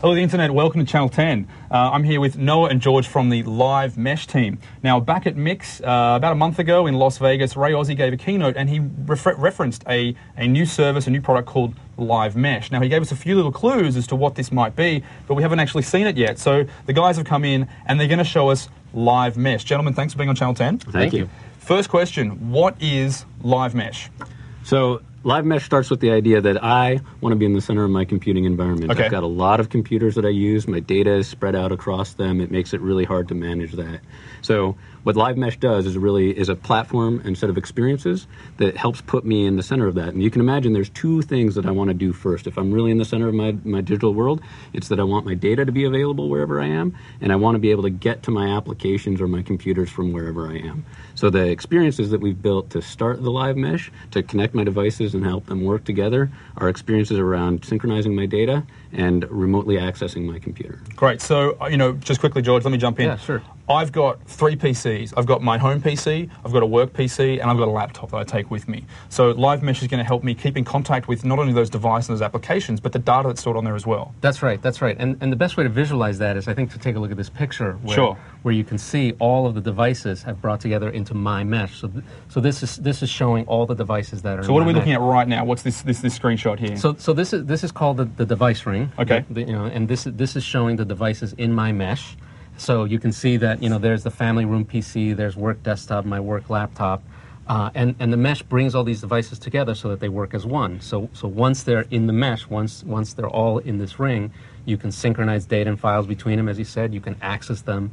Hello, the Internet. Welcome to Channel 10. I'm here with Noah and George from the Live Mesh team. Now, back at Mix, about a month ago in Las Vegas, Ray Ozzie gave a keynote and he referenced a new service, a new product called Live Mesh. Now, he gave us a few little clues as to what this might be, but we haven't actually seen it yet. So the guys have come in and they're going to show us Live Mesh. Gentlemen, thanks for being on Channel 10. Thank you. First question, what is Live Mesh? So Live Mesh starts with the idea that I want to be in the center of my computing environment. Okay. I've got a lot of computers that I use. My data is spread out across them. It makes it really hard to manage that. So what Live Mesh does is a platform and set of experiences that helps put me in the center of that. And you can imagine there's two things that I want to do first. If I'm really in the center of my digital world, it's that I want my data to be available wherever I am, and I want to be able to get to my applications or my computers from wherever I am. So the experiences that we've built to start the Live Mesh, to connect my devices and help them work together, are experiences around synchronizing my data and remotely accessing my computer. Great. So, just quickly, George, let me jump in. Yeah, sure. I've got 3 PCs. I've got my home PC, I've got a work PC, and I've got a laptop that I take with me. So Live Mesh is going to help me keep in contact with not only those devices and those applications, but the data that's stored on there as well. That's right, that's right. And the best way to visualize that is, I think, to take a look at this picture where you can see all of the devices have brought together into my mesh. So this is showing all the devices that are So what are we looking at right now? What's this screenshot here? So this is called the device ring. Okay. And this is showing the devices in my mesh. So you can see that, there's the family room PC, there's work desktop, my work laptop, and the mesh brings all these devices together so that they work as one. So once they're in the mesh, once they're all in this ring, you can synchronize data and files between them, as you said, you can access them.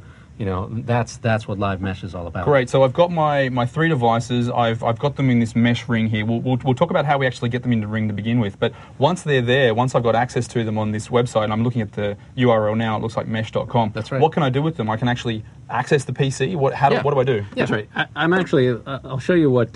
That's what Live Mesh is all about. Great. So I've got my 3 devices. I've got them in this mesh ring here. We'll talk about how we actually get them in the ring to begin with. But once they're there, once I've got access to them on this website, and I'm looking at the URL now, it looks like mesh.com. That's right. What can I do with them? I can actually access the PC. What do I do? Yeah. That's right. I'm actually, I'll show you what...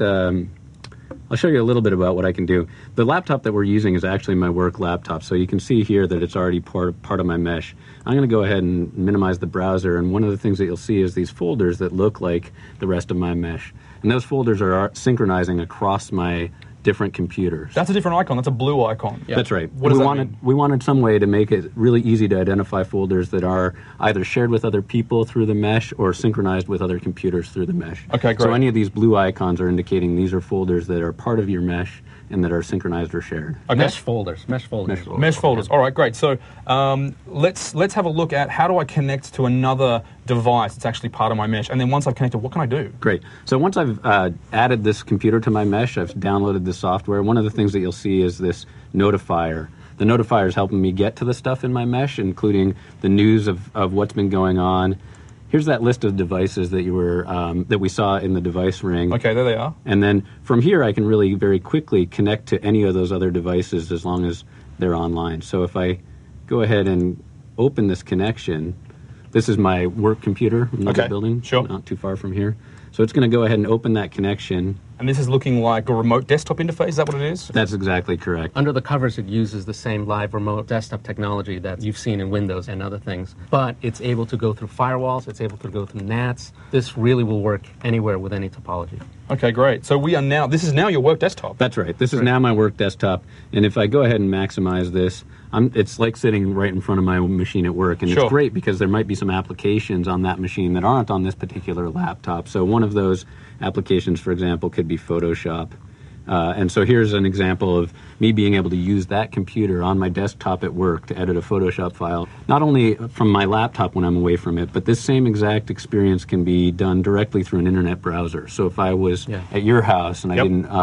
I'll show you a little bit about what I can do. The laptop that we're using is actually my work laptop, so you can see here that it's already part of my mesh. I'm going to go ahead and minimize the browser, and one of the things that you'll see is these folders that look like the rest of my mesh. And those folders are synchronizing across my different computers. That's a different icon. That's a blue icon. Yeah. That's right. What does that mean? We wanted some way to make it really easy to identify folders that are either shared with other people through the mesh or synchronized with other computers through the mesh. Okay, great. So any of these blue icons are indicating these are folders that are part of your mesh and that are synchronized or shared. Okay. Mesh folders. All right, great. So let's have a look at how do I connect to another device that's actually part of my mesh, and then once I've connected, what can I do? Great. So once I've added this computer to my mesh, I've downloaded the software. One of the things that you'll see is this notifier. The notifier is helping me get to the stuff in my mesh, including the news of what's been going on. Here's that list of devices that that we saw in the device ring. Okay, there they are. And then from here, I can really very quickly connect to any of those other devices as long as they're online. So if I go ahead and open this connection, this is my work computer in the building, sure. Not too far from here. So it's going to go ahead and open that connection. And this is looking like a remote desktop interface, is that what it is? That's exactly correct. Under the covers, it uses the same live remote desktop technology that you've seen in Windows and other things. But it's able to go through firewalls, it's able to go through NATs. This really will work anywhere with any topology. Okay, great. So this is now your work desktop. That's right. This is now my work desktop. And if I go ahead and maximize this, it's like sitting right in front of my machine at work. And Sure. It's great because there might be some applications on that machine that aren't on this particular laptop. So one of those applications, for example, could be Photoshop. And so here's an example of me being able to use that computer on my desktop at work to edit a Photoshop file, not only from my laptop when I'm away from it, but this same exact experience can be done directly through an internet browser. So if I was at your house and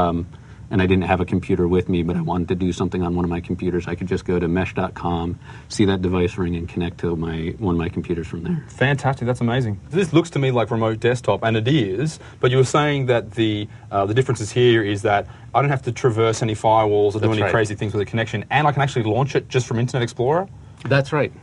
I didn't have a computer with me, but I wanted to do something on one of my computers, I could just go to mesh.com, see that device ring, and connect to one of my computers from there. Fantastic, that's amazing. This looks to me like remote desktop, and it is, but you were saying that the differences here is that I don't have to traverse any firewalls or do any crazy things with a connection, and I can actually launch it just from Internet Explorer? That's right.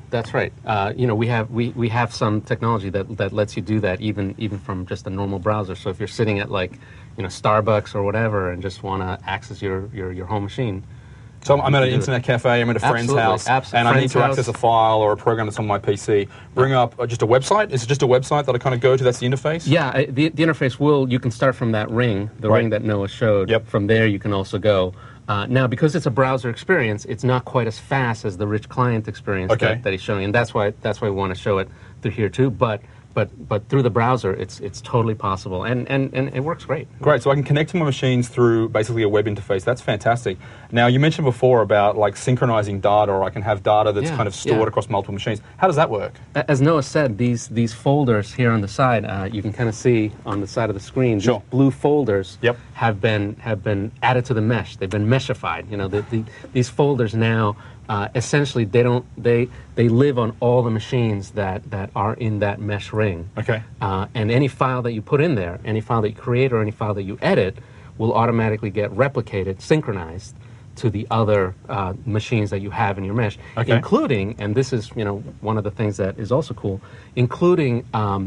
We have some technology that lets you do that even from just a normal browser. So if you're sitting at Starbucks or whatever and just want to access your home machine. So I'm at an internet cafe, I'm at a friend's house, and I need to access a file or a program that's on my PC. Bring up just a website? Is it just a website that I kind of go to, that's the interface? Yeah, the interface you can start from that ring, the ring that Noah showed. Yep. From there you can also go. Now, because it's a browser experience, it's not quite as fast as the rich client experience Okay. that he's showing, and that's why we want to show it through here too. But through the browser, it's totally possible, and it works great. Great, so I can connect to my machines through basically a web interface. That's fantastic. Now, you mentioned before about like synchronizing data, or I can have data that's Yeah, kind of stored yeah. across multiple machines. How does that work? As Noah said, these folders here on the side, you can kind of see on the side of the screen. Sure. These blue folders Yep. have been added to the mesh. They've been meshified. You know, these folders now essentially they live on all the machines that are in that mesh ring. Okay. And any file that you put in there, any file that you create or any file that you edit, will automatically get replicated, synchronized to the other machines that you have in your mesh, Okay. including, and this is one of the things that is also cool, including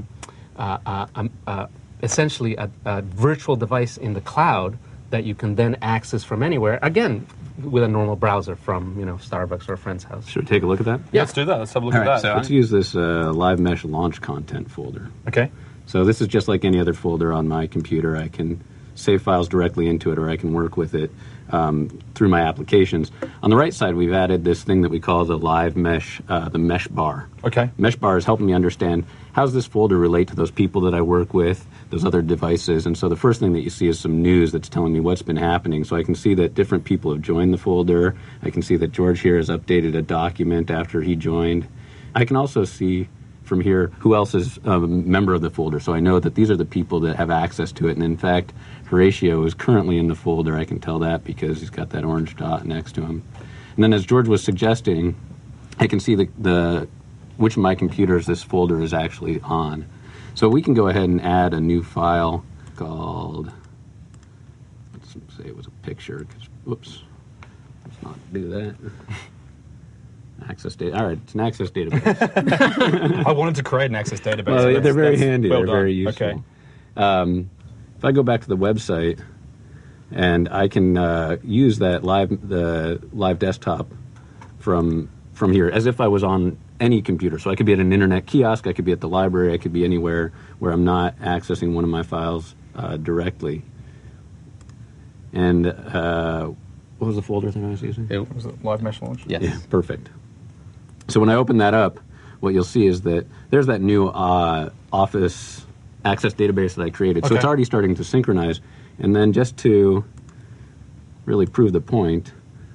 essentially a virtual device in the cloud that you can then access from anywhere, again, with a normal browser from Starbucks or a friend's house. Should we take a look at that? Yeah. Let's do that. Let's have a look All at right, that. so let's use this Live Mesh launch content folder. Okay. So this is just like any other folder on my computer. I can save files directly into it, or I can work with it through my applications. On the right side, we've added this thing that we call the Live Mesh, the Mesh Bar. Okay. Mesh Bar is helping me understand how does this folder relate to those people that I work with, those other devices. And so the first thing that you see is some news that's telling me what's been happening. So I can see that different people have joined the folder. I can see that George here has updated a document after he joined. I can also see from here who else is a member of the folder. So I know that these are the people that have access to it. And in fact, Horatio is currently in the folder. I can tell that because he's got that orange dot next to him. And then as George was suggesting, I can see which of my computers this folder is actually on. So we can go ahead and add a new file called, let's say it was a picture, whoops, let's not do that. Access data. All right, it's an Access database. I wanted to create an Access database. Well, so they're very that's handy. well They're done. very useful. Okay. If I go back to the website, and I can use that the live desktop from here as if I was on any computer. So I could be at an internet kiosk, I could be at the library, I could be anywhere where I'm not accessing one of my files directly. And what was the folder that I was using? Was it Live Mesh Launch? Yes. Yeah, perfect. So when I open that up, what you'll see is that there's that new Office Access database that I created. So Okay. it's already starting to synchronize. And then just to really prove the point,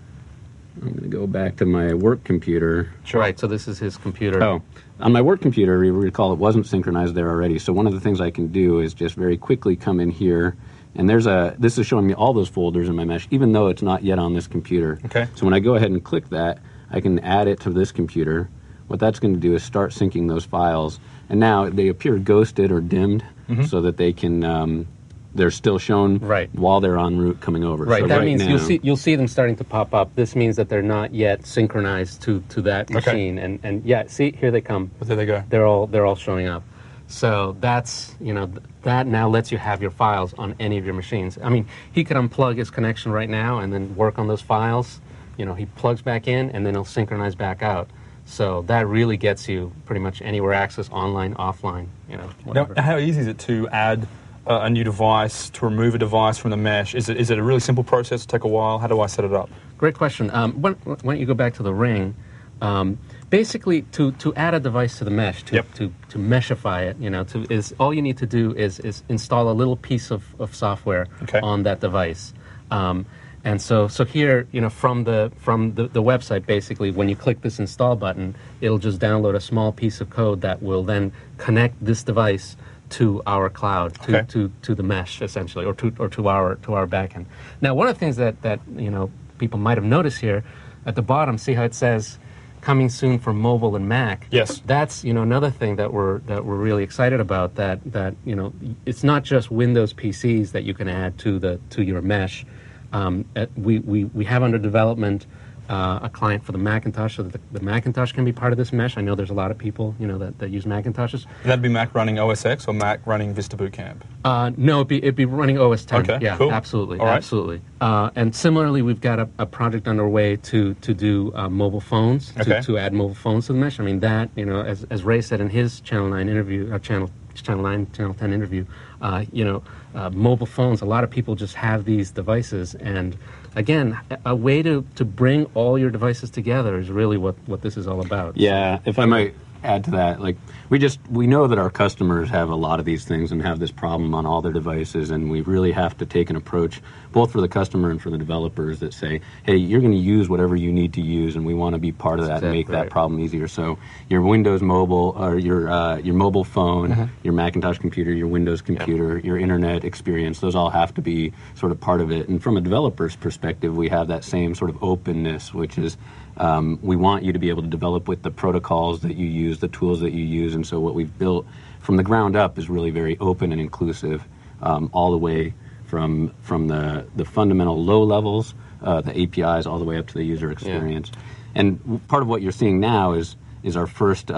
I'm going to go back to my work computer. Sure. Right, so this is his computer. Oh, on my work computer, you recall it wasn't synchronized there already. So one of the things I can do is just very quickly come in here, and this is showing me all those folders in my mesh, even though it's not yet on this computer. Okay. So when I go ahead and click that, I can add it to this computer. What that's going to do is start syncing those files, and now they appear ghosted or dimmed, so that they can they're still shown Right. while they're en route coming over. Right, So that right means now, you'll see them starting to pop up. This means that they're not yet synchronized to that machine. And yeah, see, here they come. But there they go. They're all showing up. So that's, that now lets you have your files on any of your machines. I mean, he could unplug his connection right now and then work on those files. He plugs back in and then he'll synchronize back out. So that really gets you pretty much anywhere access, online, offline, whatever. Now, how easy is it to add a new device, to remove a device from the mesh? Is it a really simple process? Take a while? How do I set it up? Great question. Why don't you go back to the ring? Basically, to add a device to the mesh, to meshify it, is all you need to do is install a little piece of software Okay. on that device. And so here, from the website, basically, when you click this install button, it'll just download a small piece of code that will then connect this device to our cloud, to the mesh, essentially, or to our backend. Now, one of the things that people might have noticed here at the bottom, see how it says coming soon for mobile and Mac. Yes. That's another thing that we're really excited about. That it's not just Windows PCs that you can add to your mesh. We have under development a client for the Macintosh, so that the Macintosh can be part of this mesh. I know there's a lot of people that use Macintoshes. That'd be Mac running OS X or Mac running Vista Boot Camp? No, it'd be running OS 10. Okay, yeah, cool. absolutely, All right. absolutely. And similarly, we've got a project underway to do mobile phones, Okay. to add mobile phones to the mesh. I mean, that, as Ray said in his Channel 9 interview, Channel Channel 9, Channel 10 interview, mobile phones, a lot of people just have these devices. And again, a way to bring all your devices together is really what this is all about. Yeah, if I might add to that, like we know that our customers have a lot of these things and have this problem on all their devices, and we really have to take an approach both for the customer and for the developers that say, hey, you're going to use whatever you need to use, and we want to be part of that and make that problem easier. So your Windows mobile or your mobile phone, your Macintosh computer, your Windows computer, your internet experience, those all have to be sort of part of it. And from a developer's perspective, we have that same sort of openness, which is we want you to be able to develop with the protocols that you use, the tools that you use, and so what we've built from the ground up is really very open and inclusive, all the way from the fundamental low levels, the APIs, all the way up to the user experience. Yeah. And part of what you're seeing now is our first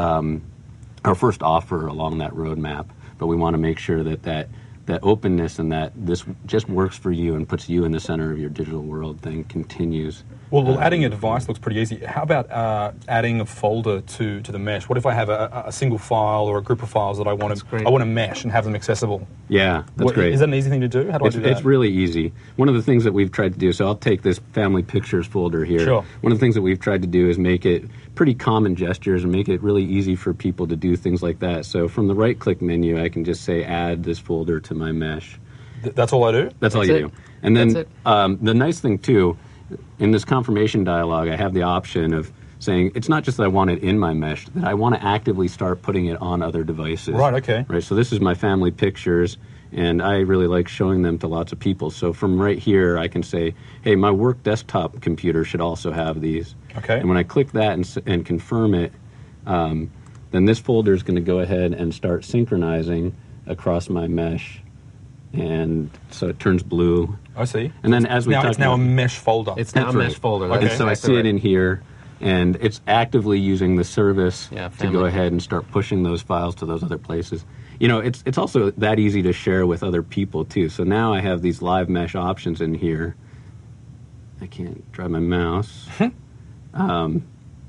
offer along that roadmap. But we want to make sure that openness and that this just works for you and puts you in the center of your digital world thing continues. Well, adding a device looks pretty easy. How about adding a folder to the mesh? What if I have a single file or a group of files that I want to mesh and have them accessible? Yeah, that's great. Is that an easy thing to do? How do I do that? It's really easy. One of the things that we've tried to do, so I'll take this family pictures folder here. Sure. One of the things that we've tried to do is make it pretty common gestures and make it really easy for people to do things like that. So from the right-click menu, I can just say add this folder to my mesh. That's all I do? That's all you do. And then the nice thing, too, in this confirmation dialog, I have the option of saying it's not just that I want it in my mesh, that I want to actively start putting it on other devices. Right, okay. Right, so this is my family pictures, and I really like showing them to lots of people. So from right here, I can say, hey, my work desktop computer should also have these. Okay. And when I click that and confirm it, then this folder is going to go ahead and start synchronizing across my mesh. And so it turns blue. I see. And then as we it's now a mesh folder. It's now a mesh folder. Okay. And so I see it in here, and it's actively using the service to go ahead and start pushing those files to those other places. You know, it's also that easy to share with other people too. So now I have these live mesh options in here. I can't drive my mouse. And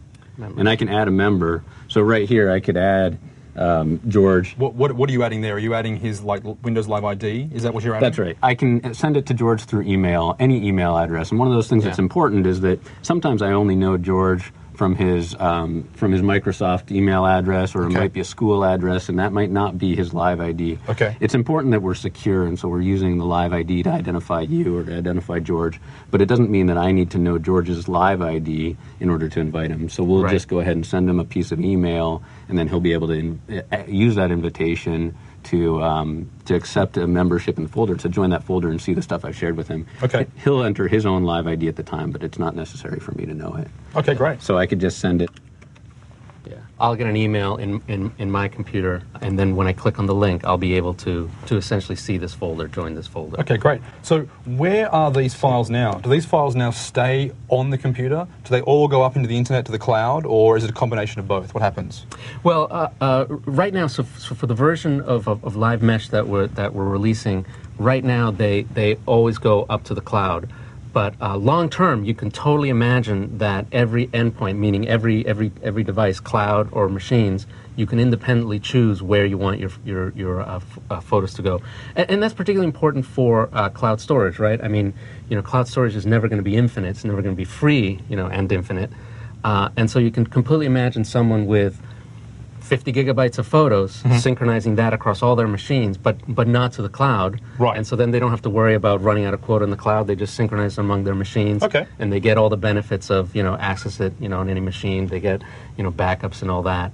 I can add a member. So right here I could add George. What are you adding there? Are you adding his Windows Live ID? Is that what you're adding? That's right. I can send it to George through email, any email address. And one of those things that's important is that sometimes I only know George from his Microsoft email address, or it might be a school address, and that might not be his Live ID. Okay. It's important that we're secure, and so we're using the Live ID to identify you or to identify George. But it doesn't mean that I need to know George's Live ID in order to invite him. So we'll just go ahead and send him a piece of email, and then he'll be able to use that invitation to accept a membership in the folder, to join that folder and see the stuff I've shared with him. Okay. He'll enter his own Live ID at the time, but it's not necessary for me to know it. Okay, great. So I could just send it. Yeah, I'll get an email in my computer, and then when I click on the link, I'll be able to essentially see this folder, join this folder. Okay, great. So where are these files now? Do these files now stay on the computer? Do they all go up into the internet to the cloud, or is it a combination of both? What happens? Well, right now, so for the version of Live Mesh that we're releasing, right now they always go up to the cloud. But long term, you can totally imagine that every endpoint, meaning every device, cloud or machines, you can independently choose where you want your photos to go, and that's particularly important for cloud storage, right? I mean, cloud storage is never going to be infinite; it's never going to be free, and infinite, and so you can completely imagine someone with 50 gigabytes of photos, synchronizing that across all their machines, but not to the cloud. Right. And so then they don't have to worry about running out of quota in the cloud. They just synchronize among their machines. Okay. And they get all the benefits of, access it, on any machine. They get, backups and all that.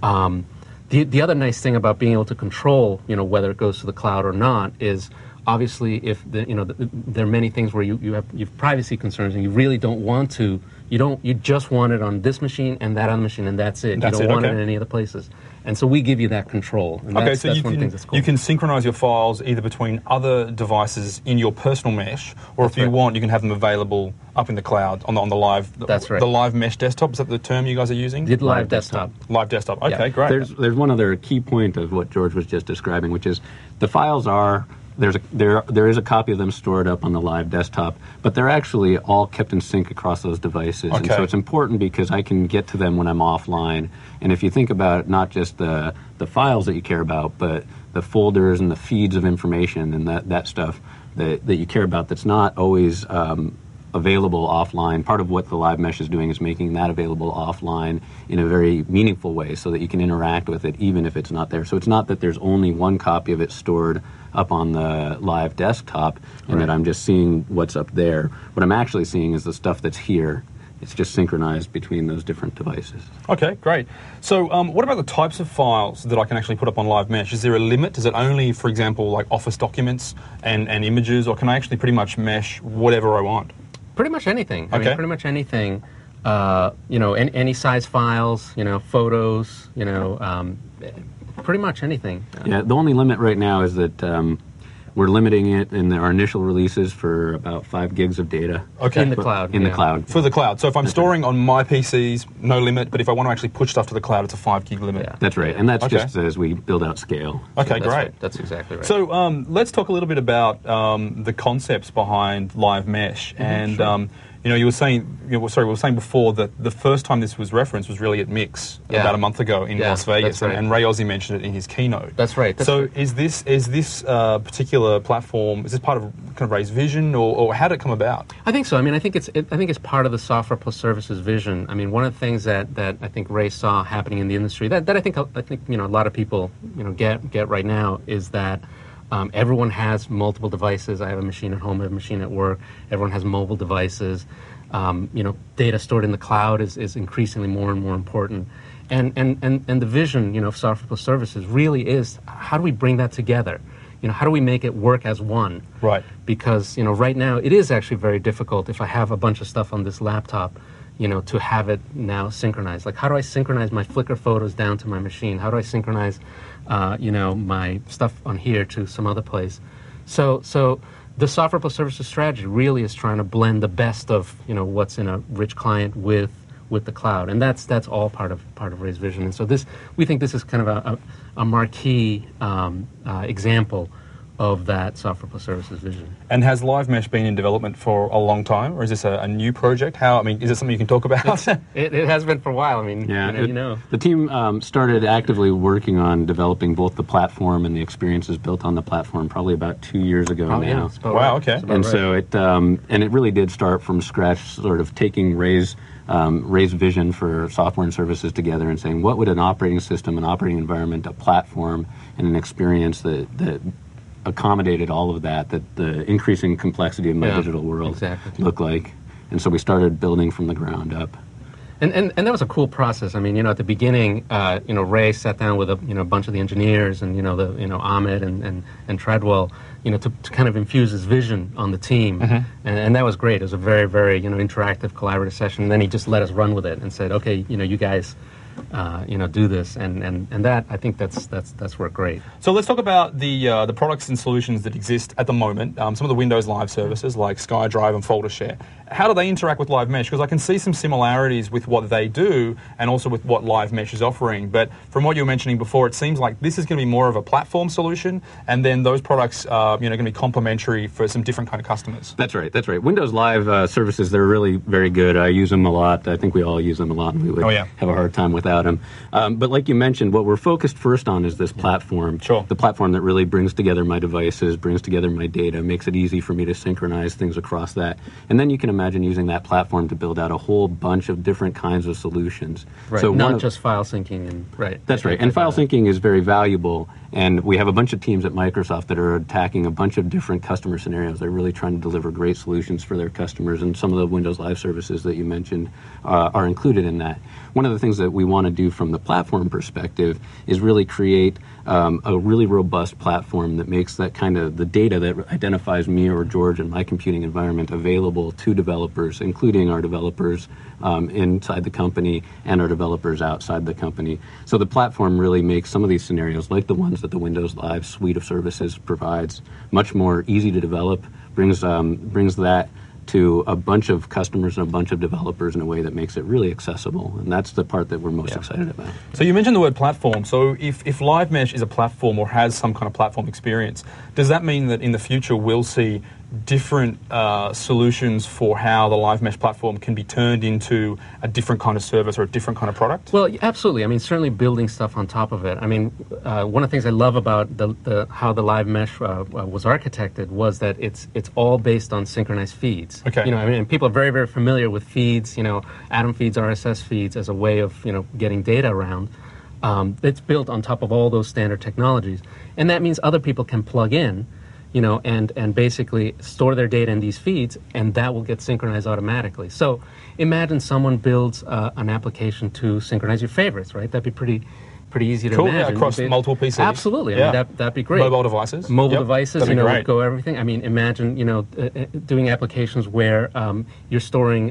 The other nice thing about being able to control, whether it goes to the cloud or not is obviously if there are many things where you have privacy concerns and you really don't want to. You just want it on this machine and that on the machine, and that's it. You don't want it in any other places. And so we give you that control. And that's one of the things that's cool. You can synchronize your files either between other devices in your personal mesh, or if you want, you can have them available up in the cloud on the live. That's right. The Live Mesh desktop, is that the term you guys are using? The Live Desktop. Live Desktop. Okay, great. There's one other key point of what George was just describing, which is the files are. There is a copy of them stored up on the Live Desktop, but they're actually all kept in sync across those devices. Okay. And so it's important because I can get to them when I'm offline. And if you think about not just the files that you care about, but the folders and the feeds of information and that stuff that you care about that's not always available offline. Part of what the Live Mesh is doing is making that available offline in a very meaningful way so that you can interact with it even if it's not there. So it's not that there's only one copy of it stored up on the live desktop and that I'm just seeing what's up there. What I'm actually seeing is the stuff that's here. It's just synchronized between those different devices. Okay, great. So what about the types of files that I can actually put up on Live Mesh? Is there a limit? Is it only, for example, like Office documents and images, or can I actually pretty much mesh whatever I want? Pretty much anything. Okay. I mean, pretty much anything. Any size files, photos, pretty much anything. Yeah, the only limit right now is that we're limiting it in our initial releases for about 5 gigs of data. Okay. In the cloud. In the cloud. For the cloud. So if I'm storing on my PCs, no limit, but if I want to actually push stuff to the cloud, it's a 5 gig limit. Yeah. That's right, and that's Okay. just as we build out scale. Okay, That's great. right. That's exactly right. So let's talk a little bit about the concepts behind Live Mesh. And you were saying, we were saying before that the first time this was referenced was really at Mix about a month ago in Las Vegas, that's right. and Ray Ozzie mentioned it in his keynote. That's right. So is this particular platform, is this part of kind of Ray's vision, or how did it come about? I think so. I mean, I think it's part of the software plus services vision. I mean, one of the things that I think Ray saw happening in the industry that I think a lot of people get right now is that everyone has multiple devices. I have a machine at home, I have a machine at work. Everyone has mobile devices. Data stored in the cloud is increasingly more and more important. And the vision, of software plus services really is, how do we bring that together? How do we make it work as one? Right. Because, right now it is actually very difficult if I have a bunch of stuff on this laptop, to have it now synchronized. Like, how do I synchronize my Flickr photos down to my machine? How do I synchronize, my stuff on here to some other place? So the software plus services strategy really is trying to blend the best of, what's in a rich client with the cloud, and that's all part of Ray's vision. And so we think this is kind of a marquee example of that software plus services vision. And has Live Mesh been in development for a long time, or is this a new project? Is it something you can talk about? It has been for a while. I mean, The team started actively working on developing both the platform and the experiences built on the platform probably about 2 years ago now. Yeah, wow, okay. And so it really did start from scratch, sort of taking Ray's vision for software and services together and saying, what would an operating system, an operating environment, a platform, and an experience that accommodated all of that the increasing complexity of my digital world look like. And so we started building from the ground up. And that was a cool process. I mean, at the beginning, Ray sat down with a bunch of the engineers and Ahmed and Treadwell, to kind of infuse his vision on the team, and that was great. It was a very, very interactive, collaborative session. And then he just let us run with it and said, okay, you guys, do this, and that, I think that's worked great. So let's talk about the products and solutions that exist at the moment. Some of the Windows Live services like SkyDrive and FolderShare. How do they interact with Live Mesh? Because I can see some similarities with what they do and also with what Live Mesh is offering. But from what you were mentioning before, it seems like this is going to be more of a platform solution, and then those products are going to be complementary for some different kind of customers. That's right. Windows Live services, they're really very good. I use them a lot. I think we all use them a lot, and we would have a hard time without them. But like you mentioned, what we're focused first on is this platform. Sure. The platform that really brings together my devices, brings together my data, makes it easy for me to synchronize things across that. And then you can imagine using that platform to build out a whole bunch of different kinds of solutions. Right. So not just file syncing. That's right. And file syncing is very valuable. And we have a bunch of teams at Microsoft that are attacking a bunch of different customer scenarios. They're really trying to deliver great solutions for their customers. And some of the Windows Live services that you mentioned are included in that. One of the things that we want to do from the platform perspective is really create a really robust platform that makes that kind of the data that identifies me or George and my computing environment available to developers, including our developers inside the company and our developers outside the company. So the platform really makes some of these scenarios, like the ones that the Windows Live suite of services provides, much more easy to develop, brings that to a bunch of customers and a bunch of developers in a way that makes it really accessible. And that's the part that we're most excited about. So you mentioned the word platform. So if Live Mesh is a platform or has some kind of platform experience, does that mean that in the future we'll see different solutions for how the Live Mesh platform can be turned into a different kind of service or a different kind of product? Well, absolutely. I mean, certainly building stuff on top of it. I mean, one of the things I love about how the Live Mesh was architected was that it's all based on synchronized feeds. Okay. You know, I mean, people are very, very familiar with feeds. You know, Atom feeds, RSS feeds as a way of getting data around. It's built on top of all those standard technologies, and that means other people can plug in, and basically store their data in these feeds, and that will get synchronized automatically. So imagine someone builds an application to synchronize your favorites, right? That'd be pretty easy to imagine. Yeah, across multiple PCs. Absolutely. I mean, that'd be great. Mobile devices. Mobile devices, that'd be great. would go everything. I mean, imagine, doing applications where you're storing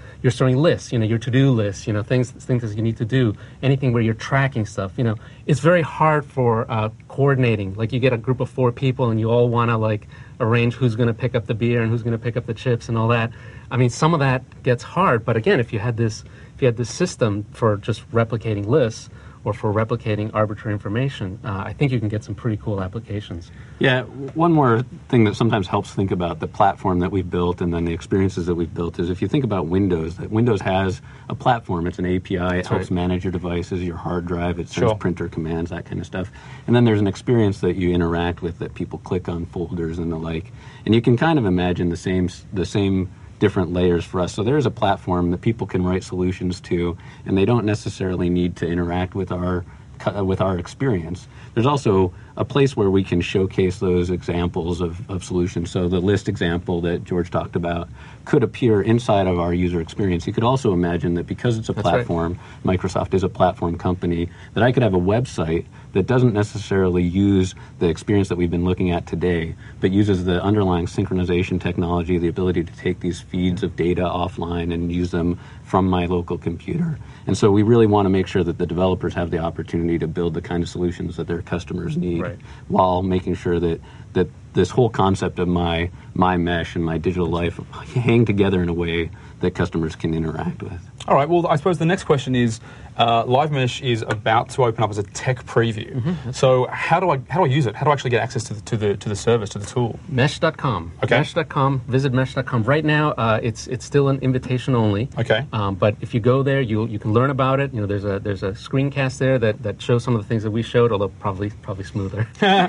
lists, your to-do lists, things that you need to do, anything where you're tracking stuff. It's very hard for coordinating. Like, you get a group of 4 people and you all want to arrange who's going to pick up the beer and who's going to pick up the chips and all that. I mean, some of that gets hard, but again, if you had this system for just replicating lists or for replicating arbitrary information, I think you can get some pretty cool applications. Yeah, one more thing that sometimes helps think about the platform that we've built and then the experiences that we've built is if you think about Windows, that Windows has a platform, it's an API, it helps manage your devices, your hard drive, it sends printer commands, that kind of stuff. And then there's an experience that you interact with that people click on folders and the like. And you can kind of imagine the same different layers for us. So there's a platform that people can write solutions to, and they don't necessarily need to interact with our experience. There's also a place where we can showcase those examples of solutions. So the list example that George talked about could appear inside of our user experience. You could also imagine that because it's a platform, Microsoft is a platform company, that I could have a website that doesn't necessarily use the experience that we've been looking at today, but uses the underlying synchronization technology, the ability to take these feeds of data offline and use them from my local computer. And so we really want to make sure that the developers have the opportunity to build the kind of solutions that their customers need, while making sure that this whole concept of my mesh and my digital life hang together in a way that customers can interact with. All right, well, I suppose the next question is, Live Mesh is about to open up as a tech preview. Mm-hmm. So how do I use it? How do I actually get access to the service, to the tool? Mesh.com. Okay. Mesh.com. Visit Mesh.com. Right now, it's still an invitation only. Okay. But if you go there, you can learn about it. There's a screencast there that shows some of the things that we showed, although probably smoother.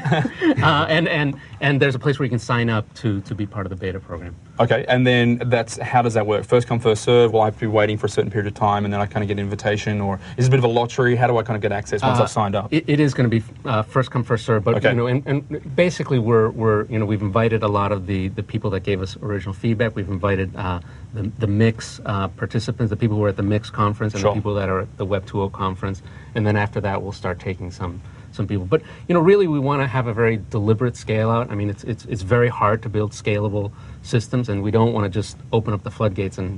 and there's a place where you can sign up to be part of the beta program. Okay, and then how does that work? First come, first serve? Will I have to be waiting for a certain period of time and then I kind of get an invitation? Or is it a bit of a lottery? How do I kind of get access once I've signed up? It is going to be first come, first serve. But, and basically we've invited a lot of the people that gave us original feedback. We've invited the Mix participants, the people who are at the Mix conference and the people that are at the Web 2.0 conference. And then after that, we'll start taking some people. But, really, we want to have a very deliberate scale out. I mean, it's very hard to build scalable systems, and we don't want to just open up the floodgates and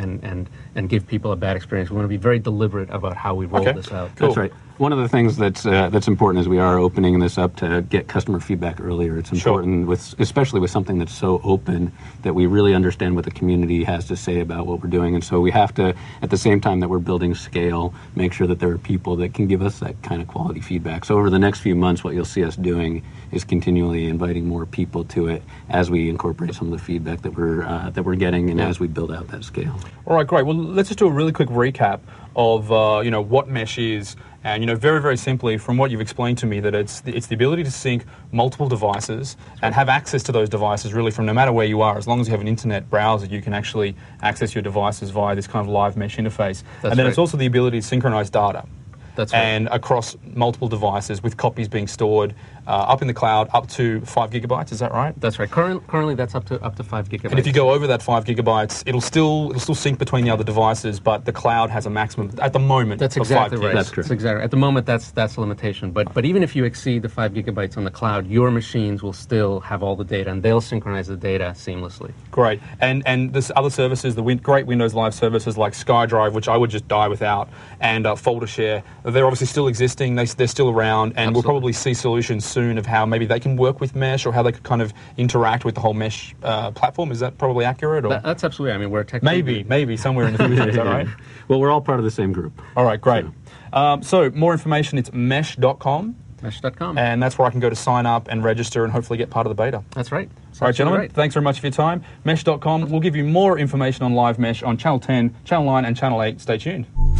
give people a bad experience. We want to be very deliberate about how we roll this out. Cool. That's right. One of the things that's important is we are opening this up to get customer feedback earlier. It's important, especially with something that's so open, that we really understand what the community has to say about what we're doing. And so we have to, at the same time that we're building scale, make sure that there are people that can give us that kind of quality feedback. So over the next few months, what you'll see us doing is continually inviting more people to it as we incorporate some of the feedback that we're getting and as we build out that scale. All right, great. Well, let's just do a really quick recap of what Mesh is. And very, very simply, from what you've explained to me, that it's the ability to sync multiple devices and have access to those devices really from no matter where you are. As long as you have an internet browser, you can actually access your devices via this kind of Live Mesh interface. And then it's also the ability to synchronize data. That's right. And across multiple devices with copies being stored up in the cloud up to 5 gigabytes. Is that right? That's right. Currently, that's up to 5 gigabytes. And if you go over that 5 gigabytes, it'll still sync between the other devices, but the cloud has a maximum at the moment. That's exactly of 5 right. That's correct. That's exactly. At the moment, that's a limitation. But even if you exceed the 5 gigabytes on the cloud, your machines will still have all the data, and they'll synchronize the data seamlessly. Great. And there's other services, the great Windows Live services like SkyDrive, which I would just die without, and FolderShare. They're obviously still existing. They're still around, and we'll probably see solutions soon of how maybe they can work with Mesh or how they could kind of interact with the whole Mesh platform. Is that probably accurate? Or? That's absolutely. I mean, we're a technically... Maybe somewhere in the future. Is that right? Well, we're all part of the same group. All right, great. So more information, it's mesh.com. Mesh.com. And that's where I can go to sign up and register and hopefully get part of the beta. That's right. All right, gentlemen, Right. thanks very much for your time. Mesh.com will give you more information on Live Mesh on Channel 10, Channel 9, and Channel 8. Stay tuned.